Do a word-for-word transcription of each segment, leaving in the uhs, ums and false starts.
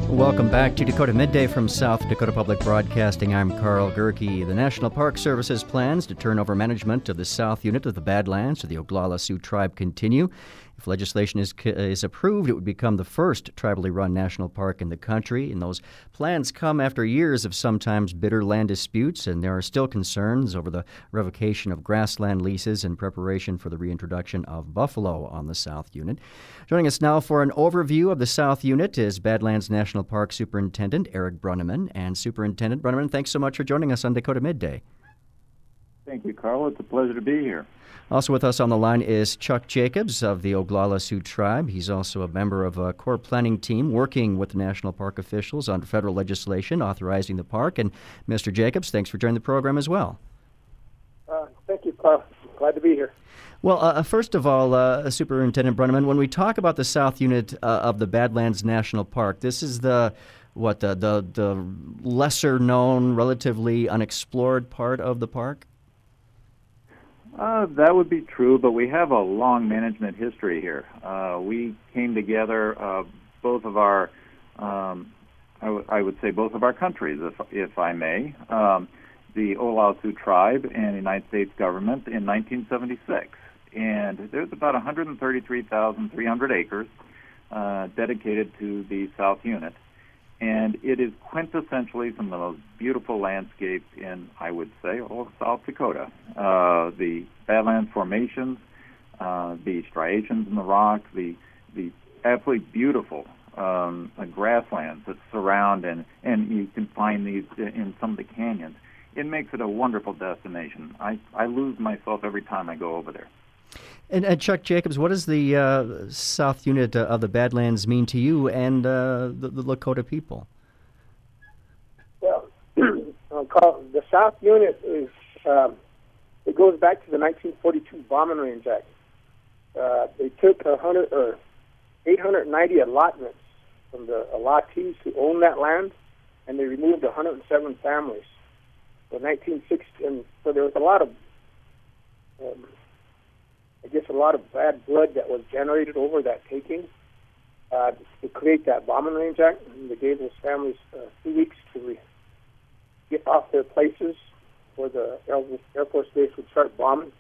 Welcome back to Dakota Midday from South Dakota Public Broadcasting. I'm Carl Gerke. The National Park Service's plans to turn over management of the South Unit of the Badlands to the Oglala Sioux Tribe continue. If legislation is is approved, it would become the first tribally run national park in the country. And those plans come after years of sometimes bitter land disputes, and there are still concerns over the revocation of grassland leases in preparation for the reintroduction of buffalo on the South Unit. Joining us now for an overview of the South Unit is Badlands National Park Superintendent Eric Brunneman. And Superintendent Brunneman, thanks so much for joining us on Dakota Midday. Thank you, Carl. It's a pleasure to be here. Also with us on the line is Chuck Jacobs of the Oglala Sioux Tribe. He's also a member of a core planning team working with the national park officials on federal legislation authorizing the park. And Mister Jacobs, thanks for joining the program as well. Uh, thank you, Carl. Glad to be here. Well, uh, first of all, uh, Superintendent Brunneman, when we talk about the South Unit uh, of the Badlands National Park, this is the what the the, the lesser known, relatively unexplored part of the park? Uh, that would be true, but we have a long management history here. Uh, we came together, uh, both of our, um, I, w- I would say both of our countries, if, if I may, um, the Oglala Sioux Tribe and the United States government in nineteen seventy-six. And there's about one hundred thirty-three thousand three hundred acres uh, dedicated to the South Unit. And it is quintessentially some of the most beautiful landscapes in, I would say, all of South Dakota. Uh, the Badlands formations, uh, the striations in the rock, the the absolutely beautiful um, uh, grasslands that surround, and, and you can find these in some of the canyons. It makes it a wonderful destination. I, I lose myself every time I go over there. And, and Chuck Jacobs, what does the uh, South Unit uh, of the Badlands mean to you and uh, the, the Lakota people? Well, uh, Carl, the South Unit is, um, it goes back to the nineteen forty-two Bombing Range Act. Uh, they took one hundred, or eight hundred ninety allotments from the allottees who owned that land, and they removed one hundred seven families. So nineteen sixty, and so there was a lot of um, I guess a lot of bad blood that was generated over that taking uh, to create that Bombing Range Act. And they gave those families uh, two weeks to re- get off their places where the Air Force Base would start bombing.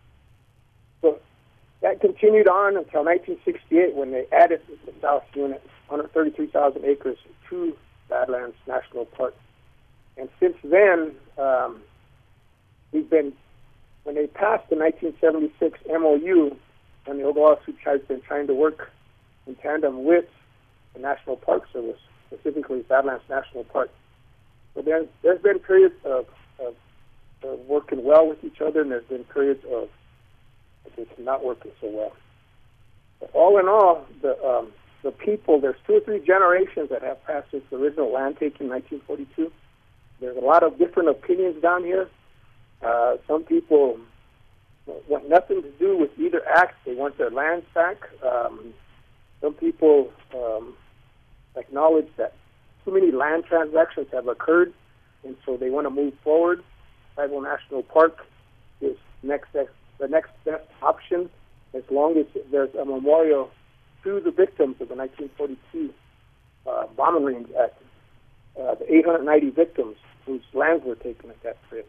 So that continued on until nineteen sixty-eight when they added the South Unit, one hundred thirty-three thousand acres, to Badlands National Park. And since then, um, we've been when they passed the nineteen seventy-six M O U, and the Oglala Sioux Tribe has been trying to work in tandem with the National Park Service, specifically Badlands National Park. So there's, there's been periods of, of, of working well with each other, and there's been periods of I guess, not working so well. But all in all, the um, the people, there's two or three generations that have passed since the original land taking in nineteen forty-two. There's a lot of different opinions down here. Uh, some people want nothing to do with either act. They want their lands back. Um, some people um, acknowledge that too many land transactions have occurred, and so they want to move forward. Tribal National Park is next best, the next best option, as long as there's a memorial to the victims of the nineteen forty-two uh, Bombing Range Act, uh, the eight hundred ninety victims whose lands were taken at that period.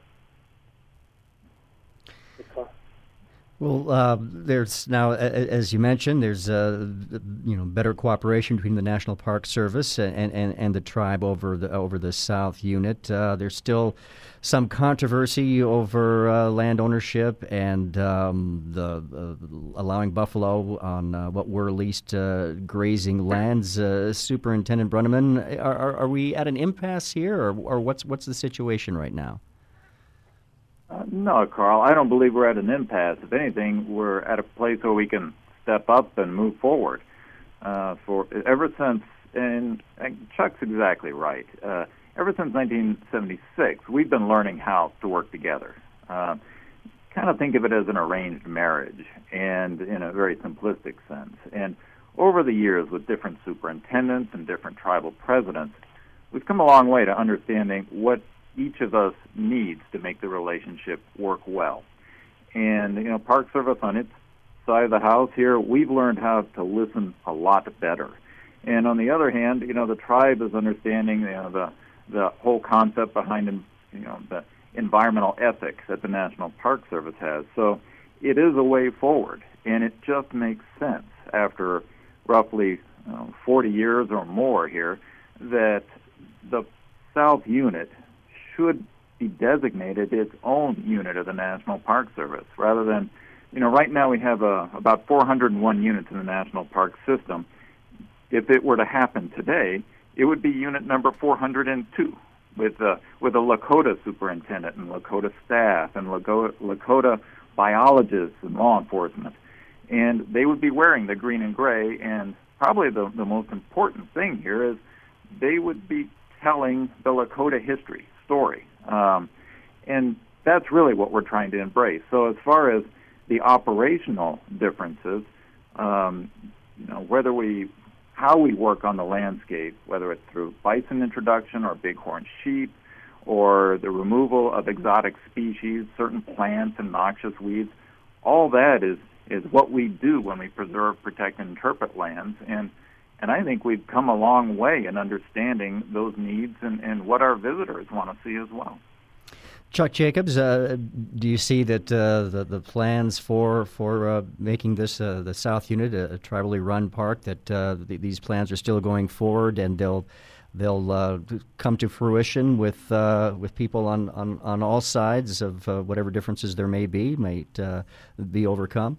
Well, uh, there's now, as you mentioned, there's uh, you know better cooperation between the National Park Service and, and, and the tribe over the over the South Unit. Uh, there's still some controversy over uh, land ownership and um, the uh, allowing buffalo on uh, what were leased uh, grazing lands. Uh, Superintendent Brunneman, are, are, are we at an impasse here, or, or what's what's the situation right now? Uh, no, Carl, I don't believe we're at an impasse. If anything, we're at a place where we can step up and move forward. Uh, for ever since, and, and Chuck's exactly right. Uh, ever since nineteen seventy-six, we've been learning how to work together. Uh, kind of think of it as an arranged marriage, and in a very simplistic sense. And over the years, with different superintendents and different tribal presidents, we've come a long way to understanding what each of us needs to make the relationship work well. And, you know, Park Service on its side of the house here, we've learned how to listen a lot better. And on the other hand, you know, the tribe is understanding, you know, the the whole concept behind, you know, the environmental ethics that the National Park Service has. So it is a way forward, and it just makes sense after roughly you know, forty years or more here that the South Unit should be designated its own unit of the National Park Service, rather than, you know, right now we have uh, about four hundred one units in the National Park system. If it were to happen today, it would be unit number four hundred two, with uh, with a Lakota superintendent and Lakota staff and Lakota, Lakota biologists and law enforcement, and they would be wearing the green and gray. And probably the the most important thing here is they would be telling the Lakota history story, um, and that's really what we're trying to embrace. So as far as the operational differences, um, you know, whether we how we work on the landscape, whether it's through bison introduction or bighorn sheep, or the removal of exotic species, certain plants and noxious weeds, all that is, is what we do when we preserve, protect, and interpret lands. And and I think we've come a long way in understanding those needs and, and what our visitors want to see as well. Chuck Jacobs, uh, do you see that uh, the the plans for for uh, making this uh, the South Unit a, a tribally run park, that uh, the, these plans are still going forward and they'll they'll uh, come to fruition with uh, with people on, on, on all sides of uh, whatever differences there may be might uh, be overcome?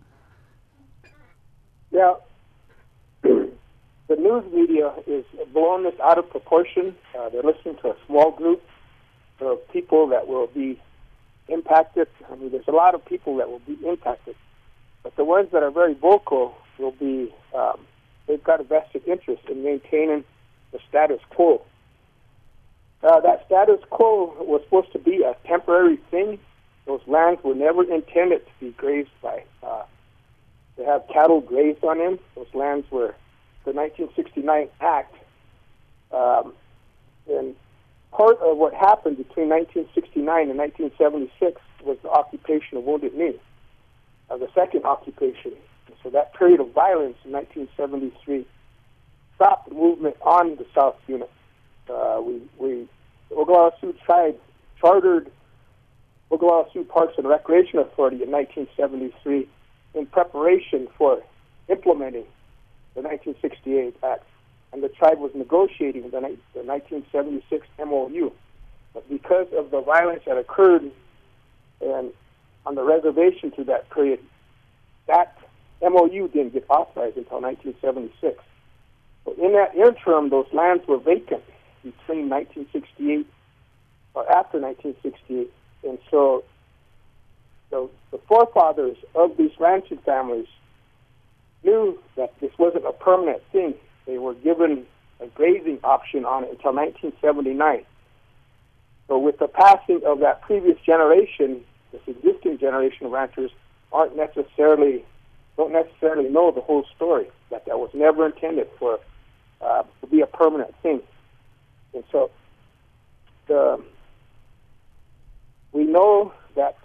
Yeah, the news media is blowing this out of proportion. Uh, they're listening to a small group of people that will be impacted. I mean, there's a lot of people that will be impacted, but the ones that are very vocal will be, um, they've got a vested interest in maintaining the status quo. Uh, that status quo was supposed to be a temporary thing. Those lands were never intended to be grazed by, uh, to have cattle grazed on them. Those lands were the nineteen sixty-nine Act, um, and part of what happened between nineteen sixty-nine and nineteen seventy-six was the occupation of Wounded Knee, uh, the second occupation. And so that period of violence in nineteen seventy-three stopped the movement on the South Unit. Uh, we, we, the Oglala Sioux tribe chartered Oglala Sioux Parks and Recreation Authority in nineteen seventy-three in preparation for implementing the nineteen sixty-eight Act. And the tribe was negotiating the, the nineteen seventy-six M O U. But because of the violence that occurred and on the reservation through that period, that M O U didn't get authorized until nineteen seventy-six. But in that interim, those lands were vacant between nineteen sixty-eight or after nineteen sixty-eight. And so the, the forefathers of these ranching families knew that this wasn't a permanent thing. They were given a grazing option on it until nineteen seventy-nine. So with the passing of that previous generation, this existing generation of ranchers aren't necessarily, don't necessarily know the whole story, that that was never intended for uh, to be a permanent thing. And so the, we know that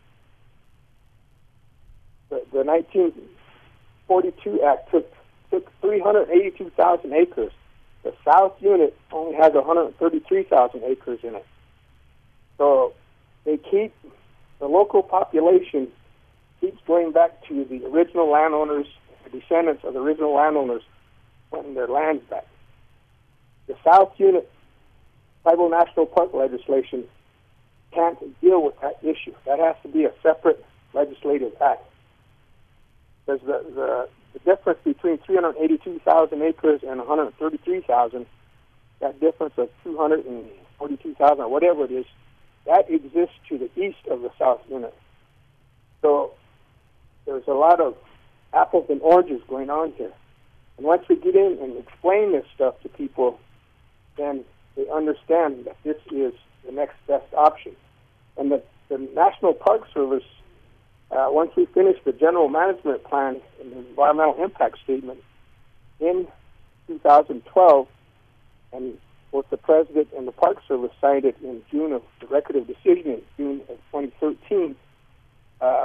the, the nineteen forty-two Act took took three hundred eighty-two thousand acres. The South Unit only has one hundred thirty-three thousand acres in it. So they keep, the local population keeps going back to the original landowners, the descendants of the original landowners, wanting their lands back. The South Unit Tribal National Park legislation can't deal with that issue. That has to be a separate legislative act. Because the, the The difference between three hundred eighty-two thousand acres and one hundred thirty-three thousand, that difference of two hundred forty-two thousand or whatever it is, that exists to the east of the South Unit. So there's a lot of apples and oranges going on here. And once we get in and explain this stuff to people, then they understand that this is the next best option. And the, the National Park Service, Uh, once we finish the general management plan and the environmental impact statement in two thousand twelve, and both the President and the Park Service signed it in June of the record of decision in June of twenty thirteen, uh,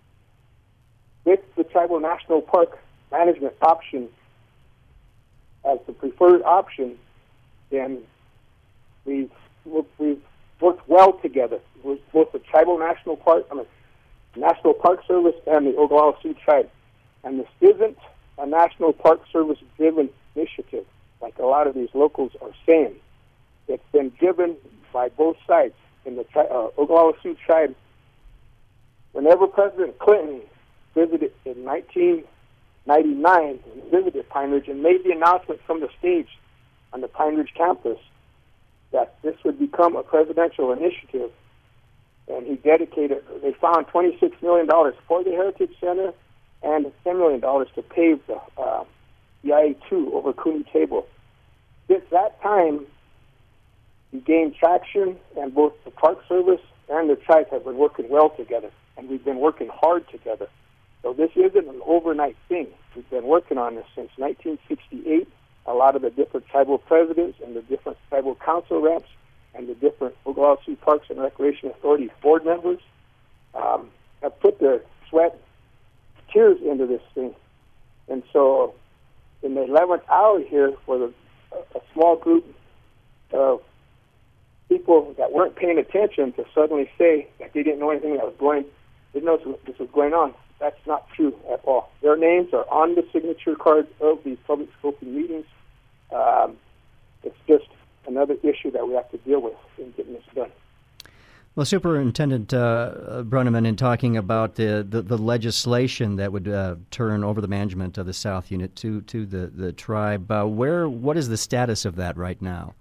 with the Tribal National Park management option preferred option, then we've we've worked well together with both the Tribal National Park, I mean, National Park Service and the Oglala Sioux Tribe. And this isn't a National Park Service driven initiative, like a lot of these locals are saying. It's been driven by both sides. In the tri- uh, Oglala Sioux Tribe, whenever President Clinton visited in nineteen ninety-nine, he visited Pine Ridge and made the announcement from the stage on the Pine Ridge campus that this would become a presidential initiative. And he dedicated, they found twenty-six million dollars for the Heritage Center and ten million dollars to pave the, uh, the I A two over Cooney Table. Since that time, we gained traction, and both the Park Service and the tribe have been working well together, and we've been working hard together. So this isn't an overnight thing. We've been working on this since nineteen sixty-eight. A lot of the different tribal presidents and the different tribal council reps and the different Oglala Sioux Parks and Recreation Authority board members um, have put their sweat, tears into this thing. And so in the eleventh hour here, for the, a small group of people that weren't paying attention to suddenly say that they didn't know anything that was going, didn't know this was going on, that's not true at all. Their names are on the signature cards of these public scoping meetings. Um, it's just another issue that we have to deal with in getting this done. Well, Superintendent uh, Brunneman, in talking about the, the, the legislation that would uh, turn over the management of the South Unit to to the the tribe, uh, where what is the status of that right now?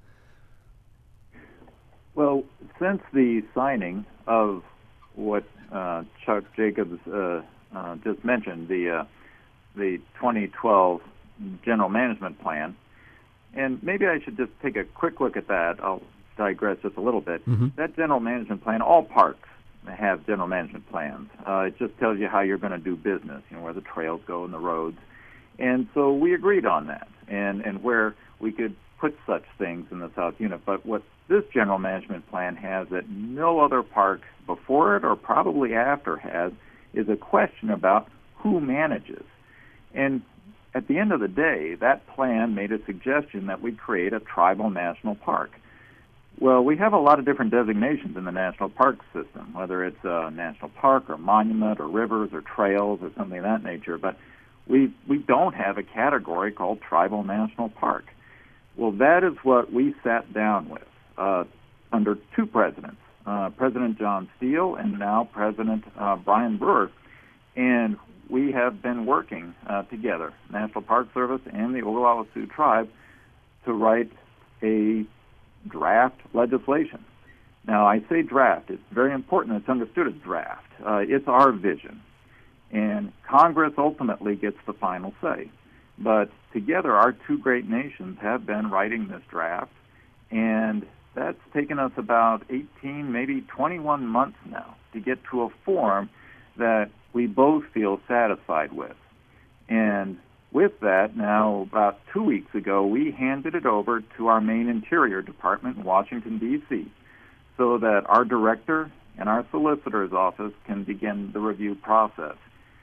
Well, since the signing of what uh, Chuck Jacobs uh, uh, just mentioned, the uh, the twenty twelve General Management Plan, and maybe I should just take a quick look at that. I'll digress just a little bit. Mm-hmm. That General Management Plan, all parks have General Management Plans. Uh, it just tells you how you're going to do business, you know, where the trails go and the roads. And so we agreed on that, and, and where we could put such things in the South Unit. But what this General Management Plan has that no other park before it or probably after has is a question about who manages. And at the end of the day, that plan made a suggestion that we create a tribal national park. Well, we have a lot of different designations in the national park system, whether it's a national park or monument or rivers or trails or something of that nature, but we we don't have a category called tribal national park. Well, that is what we sat down with uh, under two presidents, uh, President John Steele and now President uh, Brian Brewer, and we have been working uh, together, National Park Service and the Oglala Sioux Tribe, to write a draft legislation. Now, I say draft. It's very important it's understood as draft. Uh, it's our vision. And Congress ultimately gets the final say. But together, our two great nations have been writing this draft, and that's taken us about eighteen, maybe twenty-one months now to get to a form that we both feel satisfied with. And with that, now about two weeks ago, we handed it over to our main Interior Department in Washington, D C, so that our director and our solicitor's office can begin the review process.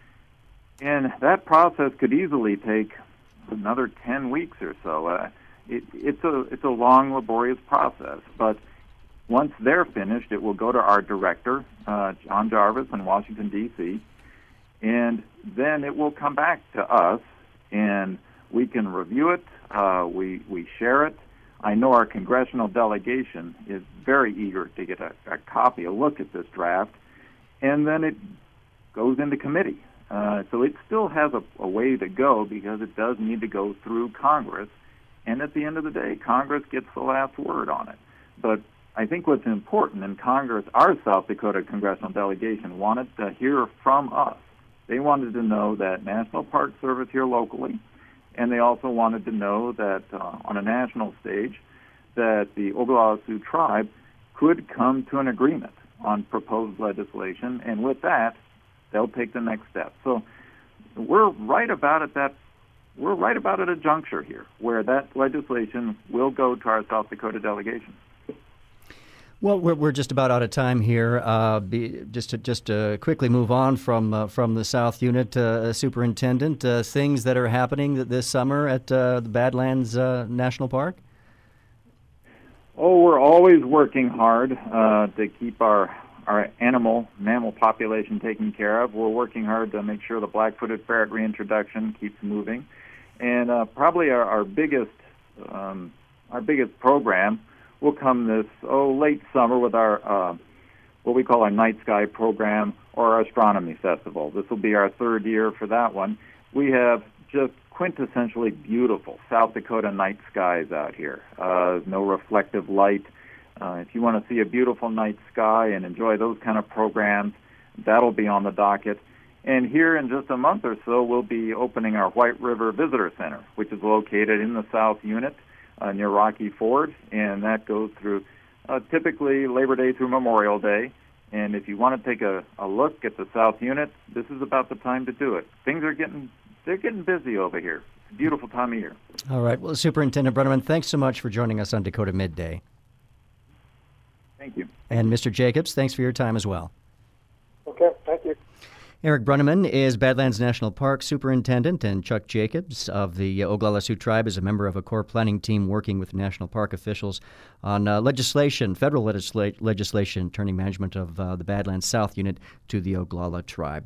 And that process could easily take another ten weeks or so. Uh, it, it's a it's a long, laborious process, but once they're finished, it will go to our director, uh, John Jarvis in Washington, D C, and then it will come back to us, and we can review it, uh, we, we share it. I know our congressional delegation is very eager to get a, a copy, a look at this draft, and then it goes into committee. Uh, so it still has a, a way to go because it does need to go through Congress, and at the end of the day, Congress gets the last word on it. But I think what's important in Congress, our South Dakota congressional delegation wanted to hear from us. They wanted to know that National Park Service here locally, and they also wanted to know that uh, on a national stage that the Oglala Sioux Tribe could come to an agreement on proposed legislation, and with that, they'll take the next step. So we're right about at that. We're right about at a juncture here where that legislation will go to our South Dakota delegation. Well, we're, we're just about out of time here. Uh, be, just to just to quickly move on from uh, from the South Unit, uh, Superintendent, uh, things that are happening this summer at uh, the Badlands uh, National Park. Oh, we're always working hard uh, to keep our our animal mammal population taken care of. We're working hard to make sure the black-footed ferret reintroduction keeps moving, and uh, probably our, our biggest um, our biggest program will come this oh late summer with our uh, what we call our Night Sky program or our Astronomy Festival. This will be our third year for that one. We have just quintessentially beautiful South Dakota night skies out here. Uh, no reflective light. Uh, if you want to see a beautiful night sky and enjoy those kind of programs, that'll be on the docket. And here in just a month or so, we'll be opening our White River Visitor Center, which is located in the South Unit uh, near Rocky Ford, and that goes through uh, typically Labor Day through Memorial Day. And if you want to take a, a look at the South Unit, this is about the time to do it. Things are getting they're getting busy over here. It's a beautiful time of year. All right. Well, Superintendent Brunneman, thanks so much for joining us on Dakota Midday. Thank you. And Mister Jacobs, thanks for your time as well. Okay, thank you. Eric Brunneman is Badlands National Park Superintendent, and Chuck Jacobs of the Oglala Sioux Tribe is a member of a core planning team working with national park officials on uh, legislation, federal legisla- legislation, turning management of uh, the Badlands South Unit to the Oglala Tribe.